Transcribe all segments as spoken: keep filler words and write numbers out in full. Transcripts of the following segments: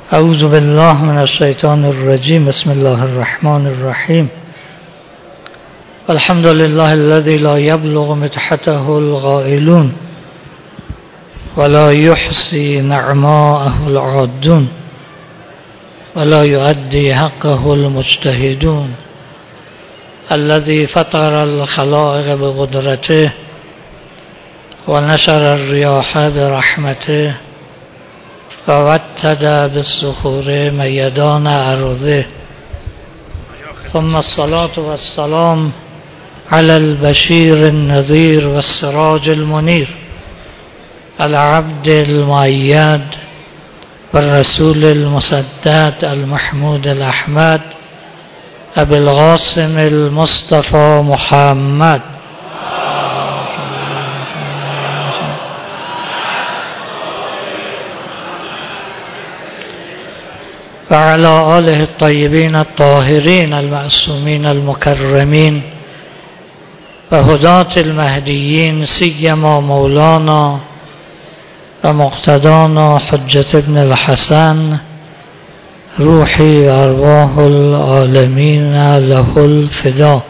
اعوذ بالله من الشیطان الرجیم. بسم الله الرحمن الرحیم. الحمد لله الذي لا يبلغ مدحته القائلون ولا يحصي نعماءه العادون ولا يؤدي حقه المجتهدون الذي فطر الخلائق بقدرته ونشر الرياح برحمته ووتد بالصخور میدان أرضه ثم الصلاة والسلام على البشير النذير والسراج المنير العبد المؤيد والرسول المسدد المحمود الأحمد أبي القاسم المصطفى محمد وعلى آله الطيبين الطاهرين المعصومين المكرمين وهداة المهديين سيما مولانا ومقتدانا حجة ابن الحسن روحي وأرواح العالمين له الفداء.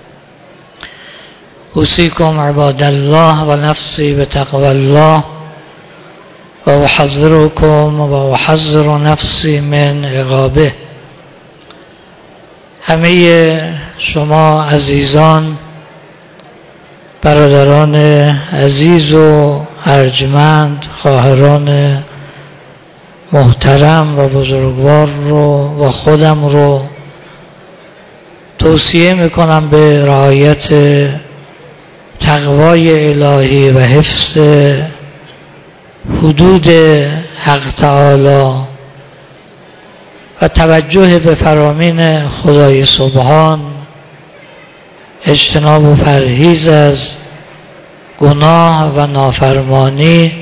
أوصيكم عباد الله ونفسي بتقوى الله و احذركم و احذر نفسی من عقابه. همه شما عزیزان، برادران عزیز و ارجمند، خواهران محترم و بزرگوار رو و خودم رو توصیه میکنم به رعایت تقوای الهی و حفظ حدود حق تعالی و توجه به فرامین خدای سبحان، اجتناب و پرهیز از گناه و نافرمانی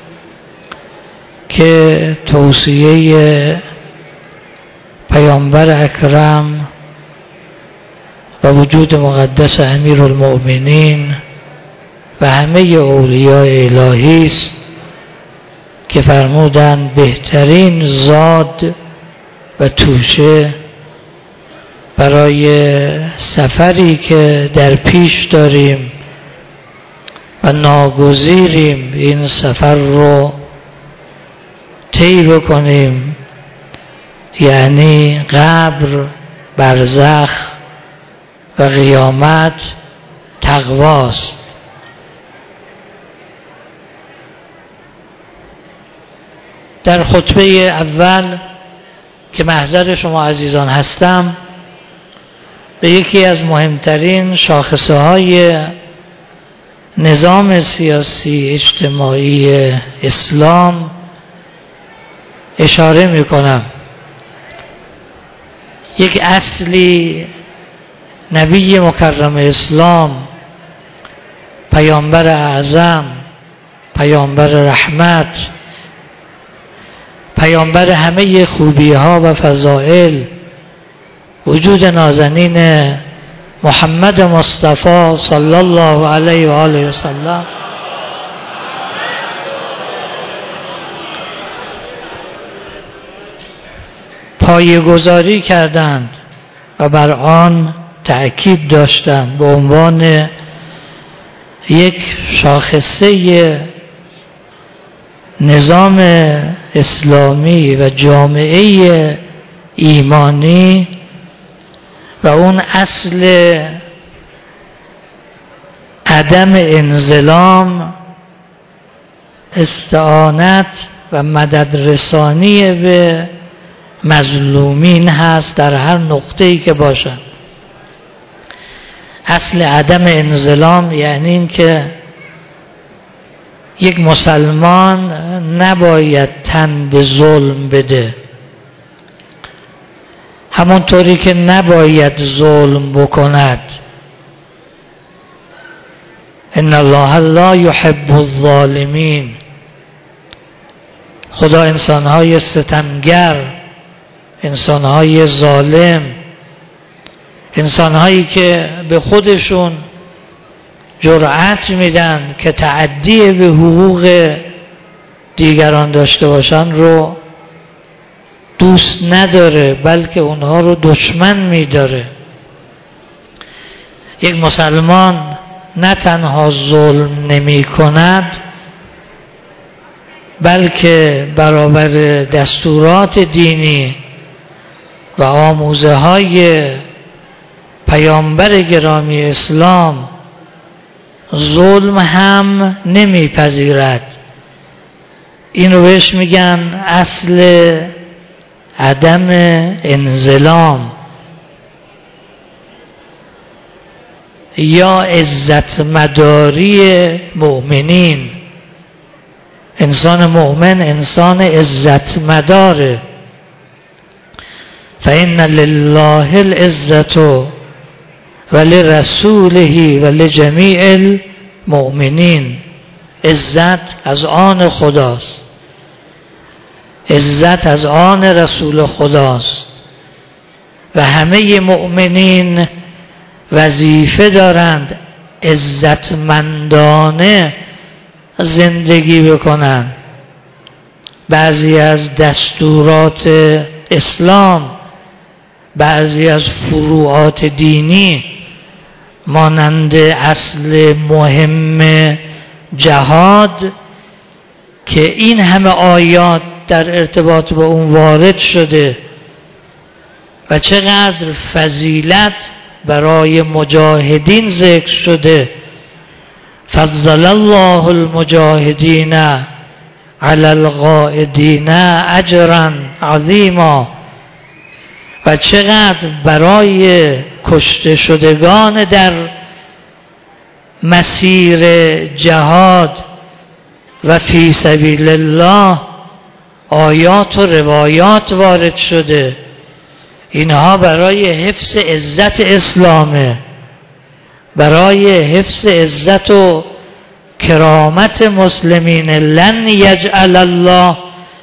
که توصیه پیامبر اکرم و وجود مقدس امیرالمؤمنین و همه اولیاء الهی است که فرمودند بهترین زاد و توشه برای سفری که در پیش داریم و ناگزیریم این سفر رو طی بکنیم، یعنی قبر، برزخ و قیامت، تقواست. در خطبه اول که محضر شما عزیزان هستم به یکی از مهمترین شاخصه های نظام سیاسی اجتماعی اسلام اشاره می کنم. یک اصلی نبی مکرم اسلام، پیامبر اعظم، پیامبر رحمت، پیامبر همه خوبی ها و فضائل، وجود نازنین محمد مصطفی صلی الله علیه و آله و سلم پایه‌گذاری کردند و بر آن تأکید داشتند به عنوان یک شاخصه نظام اسلامی و جامعه ایمانی و اون اصل عدم انظلام، استعانت و مدد رسانی به مظلومین هست در هر نقطه‌ای که باشند. اصل عدم انظلام یعنی این که یک مسلمان نباید تن به ظلم بده، همونطوری که نباید ظلم بکند. ان الله لا يحب الظالمین. خدا انسانهای ستمگر، انسانهای ظالم، انسانهایی که به خودشون جرأت میدن که تعدی به حقوق دیگران داشته باشن رو دوست نداره بلکه اونها رو دشمن میداره. یک مسلمان نه تنها ظلم نمی کند بلکه برابر دستورات دینی و آموزه های پیامبر گرامی اسلام ظلم هم نمیپذیرد. این رو بهش میگن اصل عدم انظلام یا عزت مداری مؤمنین. انسان مؤمن انسان عزت مداره. فإن لله العزة ولرسوله ولجمیع المؤمنین. عزت از آن خداست، عزت از آن رسول خداست و همه مؤمنین وظیفه دارند عزتمندانه زندگی بکنند. بعضی از دستورات اسلام، بعضی از فروعات دینی مانند اصل مهم جهاد که این همه آیات در ارتباط با اون وارد شده و چقدر فضیلت برای مجاهدین ذکر شده. فضل الله المجاهدین علی القاعدین اجرا عظیما. و چقدر برای کشته شدگان در مسیر جهاد و فی سبیل الله آیات و روایات وارد شده. اینها برای حفظ عزت اسلامه، برای حفظ عزت و کرامت مسلمین. لن یجعل الله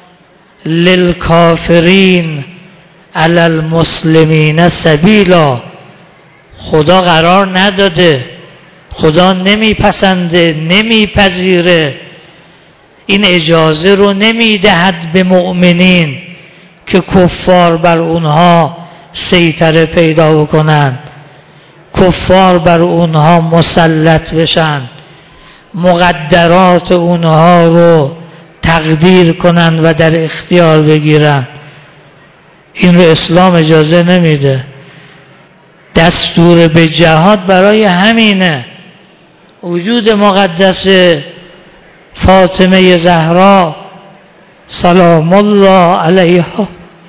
للکافرین علی المسلمین سبیلا. خدا قرار نداده، خدا نمیپسنده، نمیپذیره، این اجازه رو نمیدهد به مؤمنین که کفار بر اونها سیطره پیدا بکنن، کفار بر اونها مسلط بشن، مقدرات اونها رو تقدیر کنن و در اختیار بگیرن. این رو اسلام اجازه نمیده. دستور به جهاد برای همینه. وجود مقدس فاطمه زهرا سلام الله علیها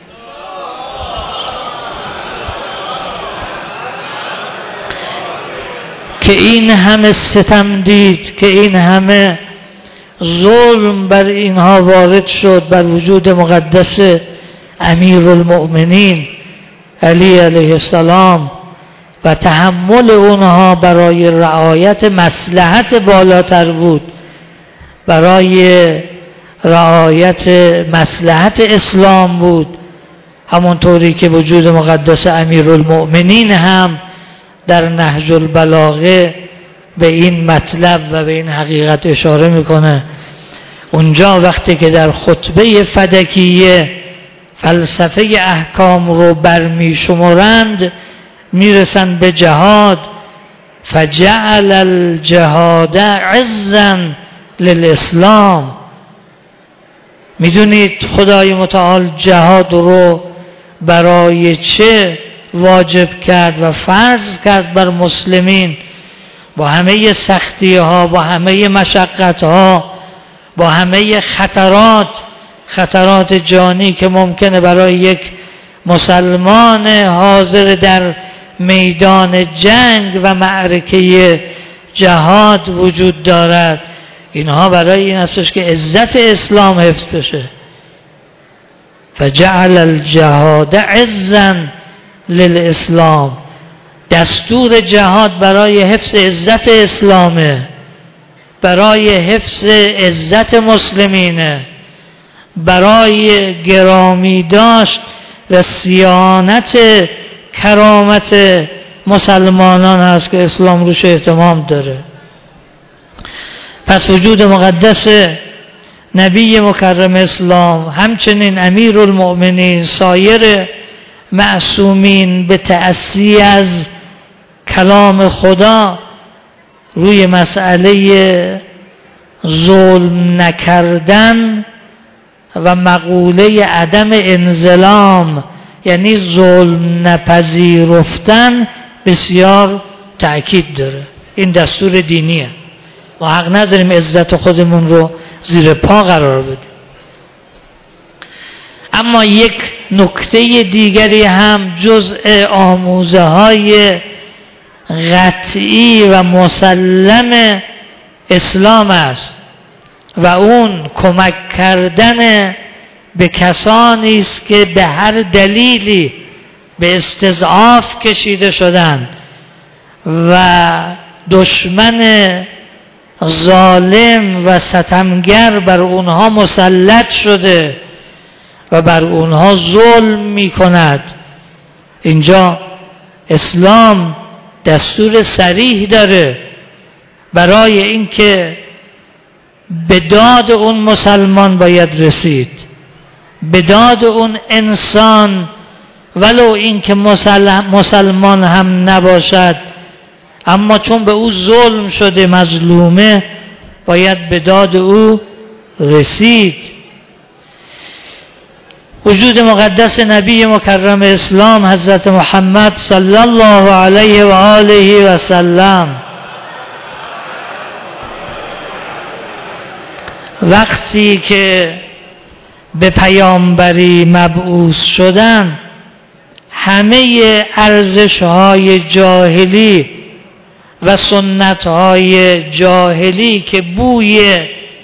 که این همه ستم دید، که این همه ظلم بر اینها وارد شد، بر وجود مقدس امیر المؤمنین علی علیه السلام و تحمل اونها برای رعایت مصلحت بالاتر بود، برای رعایت مصلحت اسلام بود. همونطوری که وجود مقدس امیر المؤمنین هم در نهج البلاغه به این مطلب و به این حقیقت اشاره میکنه. اونجا وقتی که در خطبه فدکیه فلسفه احکام رو برمی شمرند میرسن به جهاد. فجعل الجهاد عزا للاسلام. میدونید خدای متعال جهاد رو برای چه واجب کرد و فرض کرد بر مسلمین؟ با همه سختی ها، با همه مشقت ها، با همه خطرات، خطرات جانی که ممکنه برای یک مسلمان حاضر در میدان جنگ و معرکه جهاد وجود دارد. اینها برای این هستش که عزت اسلام حفظ بشه. فجعل الجهاد عزا للاسلام. دستور جهاد برای حفظ عزت اسلامه، برای حفظ عزت مسلمینه، برای گرامی داشت و صیانت کرامت مسلمانان هست که اسلام روش اهتمام داره. پس وجود مقدس نبی مکرم اسلام، همچنین امیر المؤمنین، سایر معصومین به تأسی از کلام خدا روی مسئله ظلم نکردن و مقوله عدم انظلام یعنی ظلم نپذیرفتن بسیار تأکید داره. این دستور دینیه. ما حق نداریم عزت خودمون رو زیر پا قرار بدیم. اما یک نکته دیگری هم جزء آموزه های قطعی و مسلم اسلام است و اون کمک کردن به کسانی است که به هر دلیلی به استضعاف کشیده شدند و دشمن ظالم و ستمگر بر اونها مسلط شده و بر اونها ظلم می کند. اینجا اسلام دستور صریح داره برای اینکه به داد اون مسلمان باید رسید، به داد اون انسان ولو اینکه مسلمان هم نباشد، اما چون به او ظلم شده مظلومه باید به داد او رسید. وجود مقدس نبی مکرم اسلام حضرت محمد صلی الله علیه و آله و سلم وقتی که به پیامبری مبعوث شدن، همه ارزش‌های جاهلی و سنت‌های جاهلی که بوی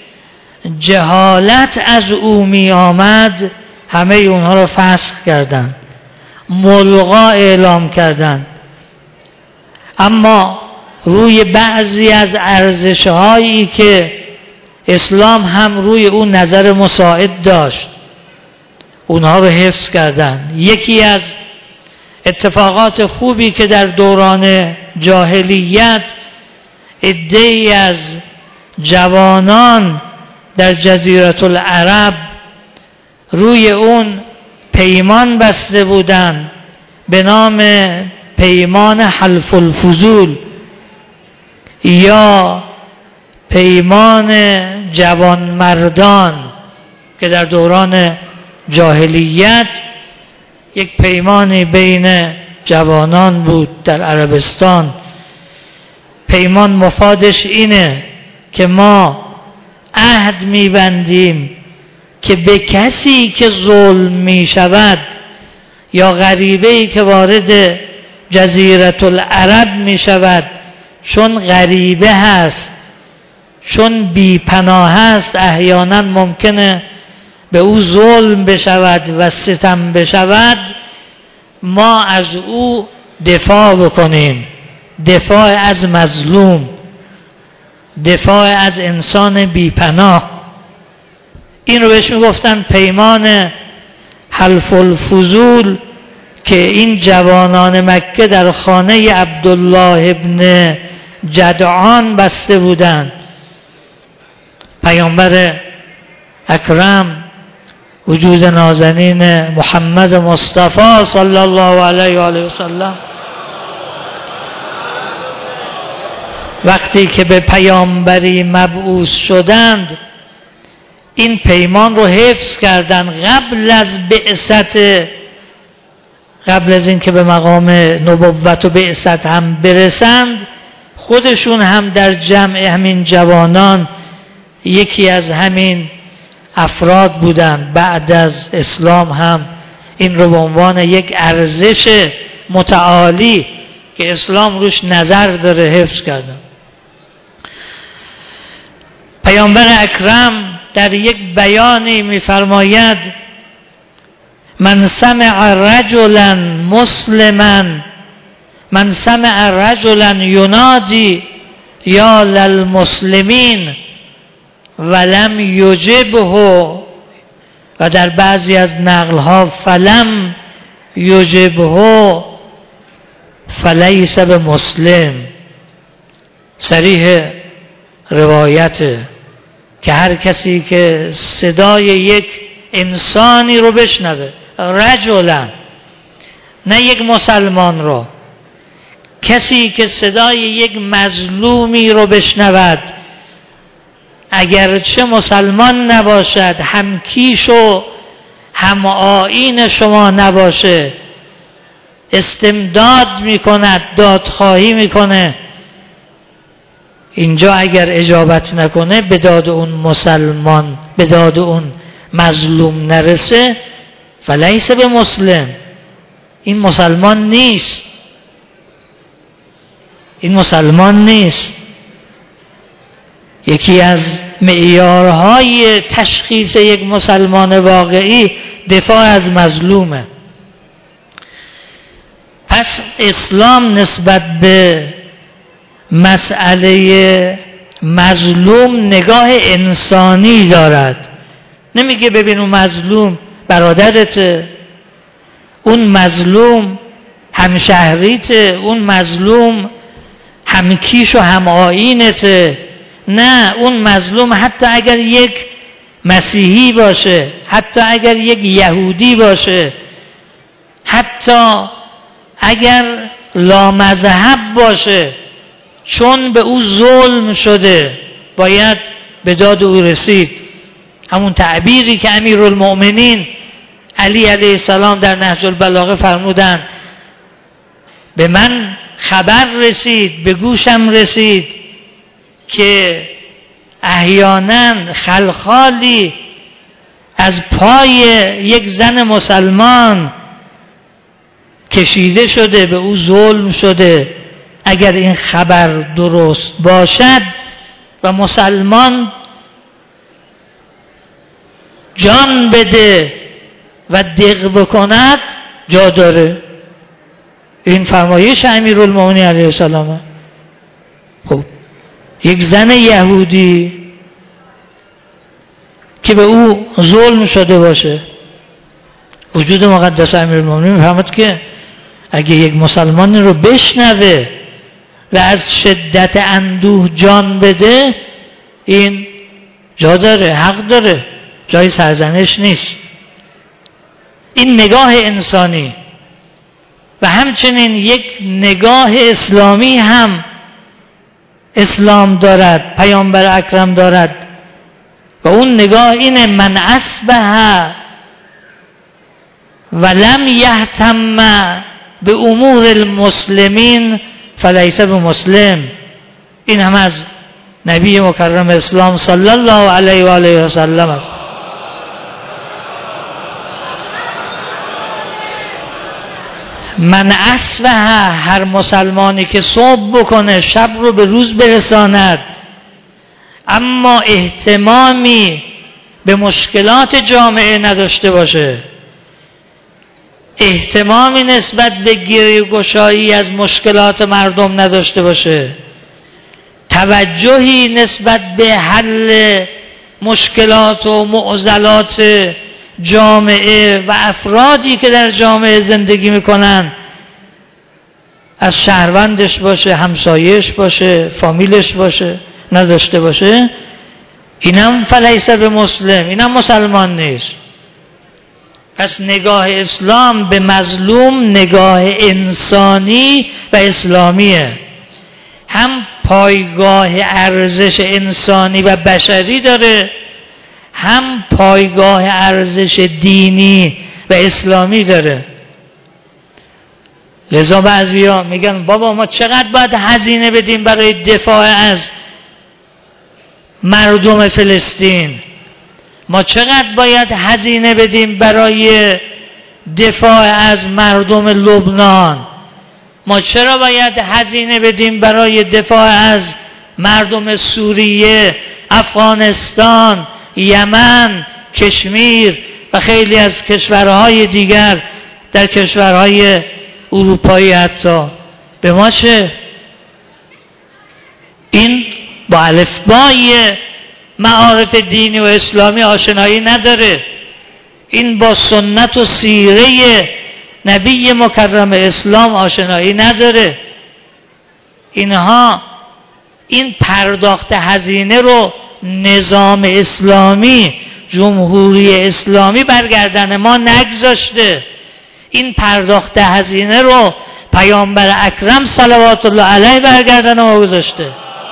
جهالت از او می آمد همه اونها رو فسخ کردند، ملغا اعلام کردند. اما روی بعضی از ارزش‌هایی که اسلام هم روی اون نظر مساعد داشت اونها رو حفظ کردند. یکی از اتفاقات خوبی که در دوران جاهلیت عده‌ای از جوانان در جزیره العرب روی اون پیمان بسته بودند به نام پیمان حلف الفضول یا پیمان جوانمردان، که در دوران جاهلیت یک پیمانی بین جوانان بود در عربستان. پیمان مفادش اینه که ما عهد می‌بندیم که به کسی که ظلم می شود یا غریبه‌ای که وارد جزیره العرب می شود، چون غریبه هست، چون بی پناه هست، احیانا ممکنه به او ظلم بشود و ستم بشود، ما از او دفاع بکنیم، دفاع از مظلوم، دفاع از انسان بی پناه. این رو بهش میگفتن پیمان حلف الفضول که این جوانان مکه در خانه عبدالله ابن جدعان بسته بودند. پیامبر اکرم وجود نازنین محمد مصطفی صلی الله علیه و آله و سلم وقتی که به پیامبری مبعوث شدند این پیمان رو حفظ کردن. قبل از بعثت، قبل از اینکه به مقام نبوت و بعثت هم برسند، خودشون هم در جمع همین جوانان یکی از همین افراد بودند. بعد از اسلام هم این رو به عنوان یک ارزش متعالی که اسلام روش نظر داره حفظ کردن. پیامبر اکرم در یک بیانی می‌فرماید من سمع رجلا مسلما من سمع رجلا ینادی یا للمسلمین ولم یجبه، و در بعضی از نقل‌ها فلم یجبه فلیس بمسلم. صریح روایت که هر کسی که صدای یک انسانی رو بشنوه، رجلا، نه یک مسلمان رو، کسی که صدای یک مظلومی رو بشنود، اگرچه مسلمان نباشد، همکیش و هم آیین شما نباشه، استمداد میکند، دادخواهی میکنه، اینجا اگر اجابت نکنه، به داد اون مسلمان، به داد اون مظلوم نرسه، فلیس به مسلم، این مسلمان نیست، این مسلمان نیست. یکی از معیارهای تشخیص یک مسلمان واقعی دفاع از مظلومه. پس اسلام نسبت به مسئله مظلوم نگاه انسانی دارد. نمیگه ببین اون مظلوم برادرته، اون مظلوم همشهریته، اون مظلوم همکیش و همآیینته. نه، اون مظلوم حتی اگر یک مسیحی باشه، حتی اگر یک یهودی باشه، حتی اگر لامذهب باشه، چون به او ظلم شده باید به داد او رسید. همون تعبیری که امیرالمؤمنین علی علیه السلام در نهج البلاغه فرمودن، به من خبر رسید، به گوشم رسید که احیانا خلخالی از پای یک زن مسلمان کشیده شده، به او ظلم شده. اگر این خبر درست باشد و مسلمان جان بده و دق بکند، جا داره. این فرمایش امیرالمؤمنین علیه السلام. خب یک زن یهودی که به او ظلم شده باشه، وجود مقدس امیرالمؤمنین میفهمد که اگه یک مسلمان رو بشنوه و از شدت اندوه جان بده، این جا داره، حق داره، جای سرزنش نیست. این نگاه انسانی. و همچنین یک نگاه اسلامی هم اسلام دارد، پیامبر اکرم دارد، و اون نگاه اینه: من اصبح ولم یهتم به امور المسلمین فلیس بمسلم. این هم از نبی مکرم اسلام صلی الله علیه و آله و سلم است. من اصبح، هر مسلمانی که صبح بکنه، شب رو به روز برساند، اما اهتمامی به مشکلات جامعه نداشته باشه، اهتمامی نسبت به گریه‌گشایی از مشکلات مردم نداشته باشه، توجهی نسبت به حل مشکلات و معضلات جامعه و افرادی که در جامعه زندگی میکنن، از شهروندش باشه، همسایش باشه، فامیلش باشه، نداشته باشه، اینم فلیس به مسلم، اینم مسلمان نیست. پس نگاه اسلام به مظلوم نگاه انسانی و اسلامیه. هم پایگاه ارزش انسانی و بشری داره، هم پایگاه ارزش دینی و اسلامی داره. لذا بعضیا میگن بابا ما چقدر باید هزینه بدیم برای دفاع از مردم فلسطین، ما چقدر باید هزینه بدیم برای دفاع از مردم لبنان، ما چرا باید هزینه بدیم برای دفاع از مردم سوریه، افغانستان، یمن، کشمیر و خیلی از کشورهای دیگر در کشورهای اروپایی. حتی به ما چه؟ این با الفبای معارف دینی و اسلامی آشنایی نداره، این با سنت و سیره نبی مکرم اسلام آشنایی نداره. اینها این پرداخت هزینه رو نظام اسلامی، جمهوری اسلامی برگردن ما نگذاشته. این پرداخت هزینه رو پیامبر اکرم صلوات الله علیه برگردن ما گذاشته.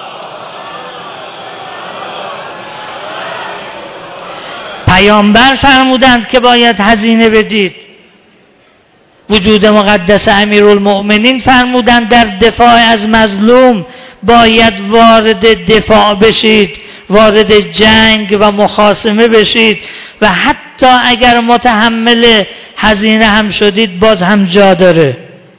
پیامبر فرمودند که باید هزینه بدید. وجود مقدس امیرالمؤمنین فرمودند در دفاع از مظلوم باید وارد دفاع بشید، وارد جنگ و مخاصمه بشید و حتی اگر متحمل هزینه هم شدید باز هم جا داره.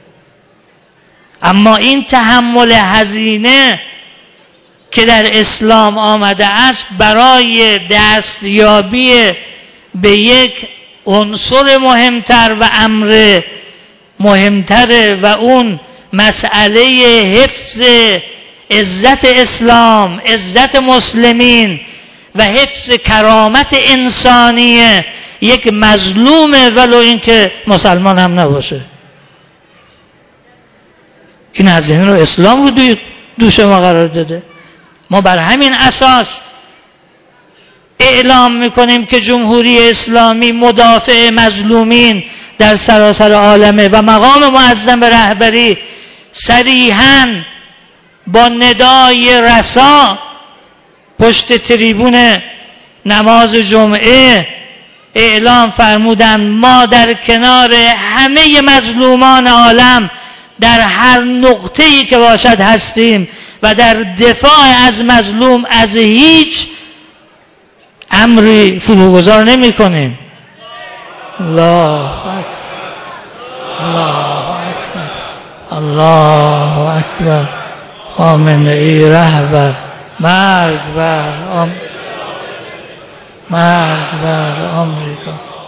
اما این تحمل هزینه که در اسلام آمده است برای دستیابی به یک عنصر مهمتر و امر مهمتره و اون مسئله حفظ عزت اسلام، عزت مسلمین و حفظ کرامت انسانی یک مظلومه ولو اینکه مسلمان هم نباشه. این هزینه رو اسلام رو دوش ما قرار داده. ما بر همین اساس اعلام میکنیم که جمهوری اسلامی مدافع مظلومین در سراسر عالمه و مقام معظم رهبری صریحاً با ندای رسا پشت تریبون نماز جمعه اعلام فرمودند ما در کنار همه مظلومان عالم در هر نقطه‌ای که باشد هستیم و در دفاع از مظلوم از هیچ امری فروگذار نمی کنیم. الله اکبر، الله اکبر، الله اکبر. خامنه ای رهبر، مرگ بر آم... مرگ بر آمریکا.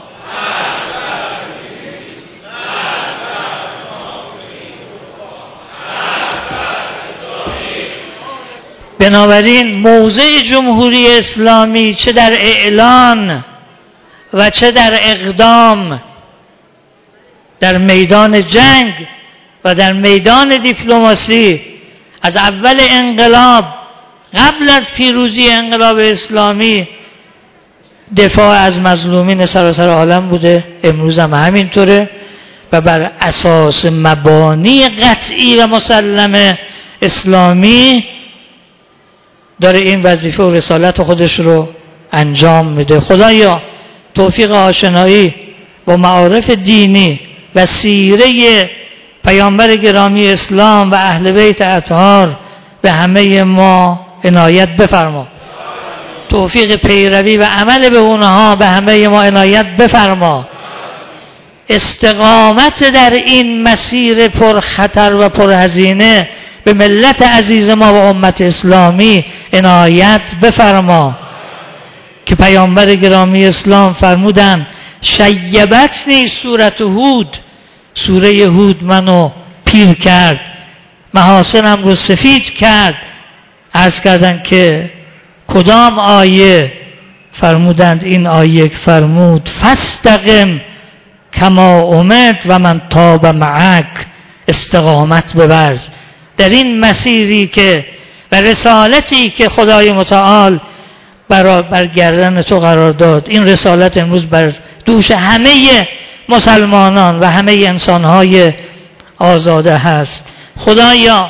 بنابراین موضع جمهوری اسلامی چه در اعلان و چه در اقدام در میدان جنگ و در میدان دیپلماسی از اول انقلاب، قبل از پیروزی انقلاب اسلامی، دفاع از مظلومین سراسر عالم بوده، امروز هم همینطوره و بر اساس مبانی قطعی و مسلم اسلامی داره این وظیفه و رسالت خودش رو انجام میده. خدایا توفیق آشنایی با معارف دینی و سیره پیامبر گرامی اسلام و اهل بیت اطهار به همه ما عنایت بفرما. توفیق پیروی و عمل به اونها به همه ما عنایت بفرما. استقامت در این مسیر پرخطر و پرهزینه به ملت عزیز ما و امت اسلامی عنایت بفرما که پیامبر گرامی اسلام فرمودن شیبتنی سورت هود، سوره هود منو پیر کرد، محاسنم رو سفید کرد. عرض کردن که کدام آیه؟ فرمودند این آیه فرمود فاستقم کما امرت و من تاب معک، استقامت بورز در این مسیری که و رسالتی که خدای متعال بر بر گردن تو قرار داد. این رسالت امروز بر دوش همه مسلمانان و همه انسانهای آزاده هست. خدایا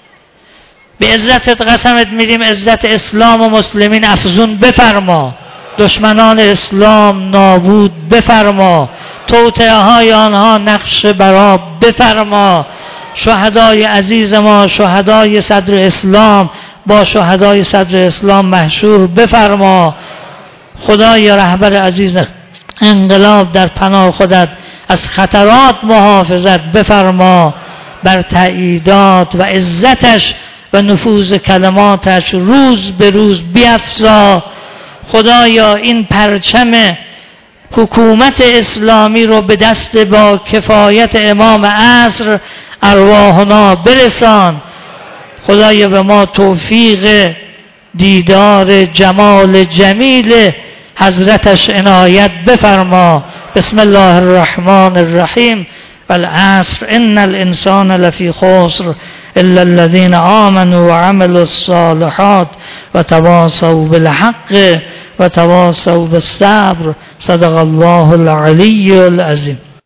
به عزتت قسمت میدیم عزت اسلام و مسلمین افزون بفرما، دشمنان اسلام نابود بفرما، توطئه های آنها نقش برآ بفرما، شهدای عزیز ما شهدای صدر اسلام با شهدای صدر اسلام محشور بفرما. خدای رهبر عزیز انقلاب در پناه خودت از خطرات محافظت بفرما، بر تأییدات و عزتش و نفوذ کلماتش روز به روز بیفزا. خدایا این پرچم حکومت اسلامی رو به دست با کفایت امام عصر ارواحنا برسان. خدایا به ما توفیق دیدار جمال جمیل حضرتش عنایت بفرما. بسم الله الرحمن الرحیم. والعصر ان الانسان لفی خسر الا الذين آمنوا وعملوا الصالحات وتواصوا بالحق وتواصوا بالصبر. صدق الله العلی العظیم.